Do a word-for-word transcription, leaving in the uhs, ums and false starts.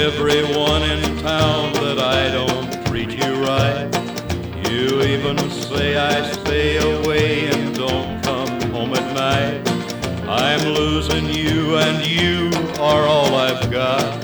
everyone in town that I don't treat you right. You even say I stay away and don't come home at night. I'm losing you and you are all I've got.